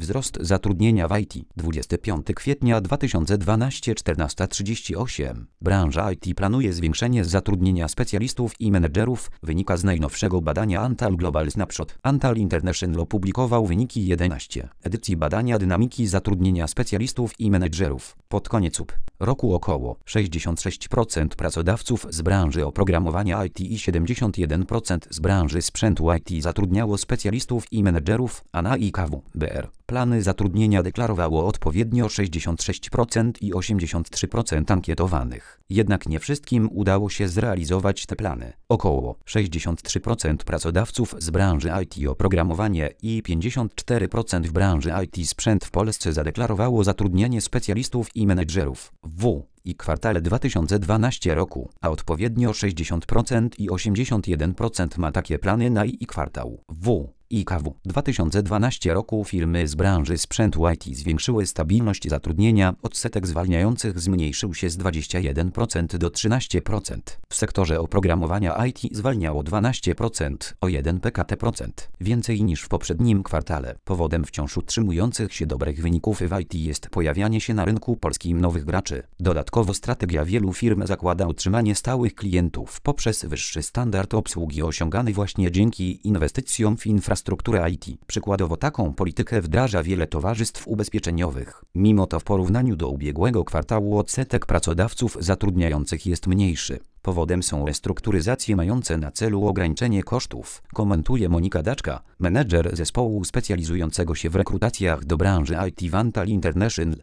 Wzrost zatrudnienia w IT. 25 kwietnia 2012 14:38. Branża IT planuje zwiększenie zatrudnienia specjalistów i menedżerów, wynika z najnowszego badania Antal Global Snapshot. Antal International opublikował wyniki 11 edycji badania dynamiki zatrudnienia specjalistów i menedżerów. Pod koniec roku około 66% pracodawców z branży oprogramowania IT i 71% z branży sprzętu IT zatrudniało specjalistów i menedżerów, a na IKW.br plany zatrudnienia deklarowało odpowiednio 66% i 83% ankietowanych. Jednak nie wszystkim udało się zrealizować te plany. Około 63% pracodawców z branży IT oprogramowanie i 54% w branży IT sprzęt w Polsce zadeklarowało zatrudnianie specjalistów i menedżerów i kwartale 2012 roku, a odpowiednio 60% i 81% ma takie plany na i kwartał IKW 2012 roku. Firmy z branży sprzętu IT zwiększyły stabilność zatrudnienia, odsetek zwalniających zmniejszył się z 21% do 13%. W sektorze oprogramowania IT zwalniało 12%, o 1 PKT% więcej niż w poprzednim kwartale. Powodem wciąż utrzymujących się dobrych wyników w IT jest pojawianie się na rynku polskim nowych graczy. Dodatkowo strategia wielu firm zakłada utrzymanie stałych klientów poprzez wyższy standard obsługi osiągany właśnie dzięki inwestycjom w infrastrukturę IT. Przykładowo taką politykę wdraża wiele towarzystw ubezpieczeniowych. Mimo to w porównaniu do ubiegłego kwartału odsetek pracodawców zatrudniających jest mniejszy. Powodem są restrukturyzacje mające na celu ograniczenie kosztów, komentuje Monika Daczka, menedżer zespołu specjalizującego się w rekrutacjach do branży IT w Antal International.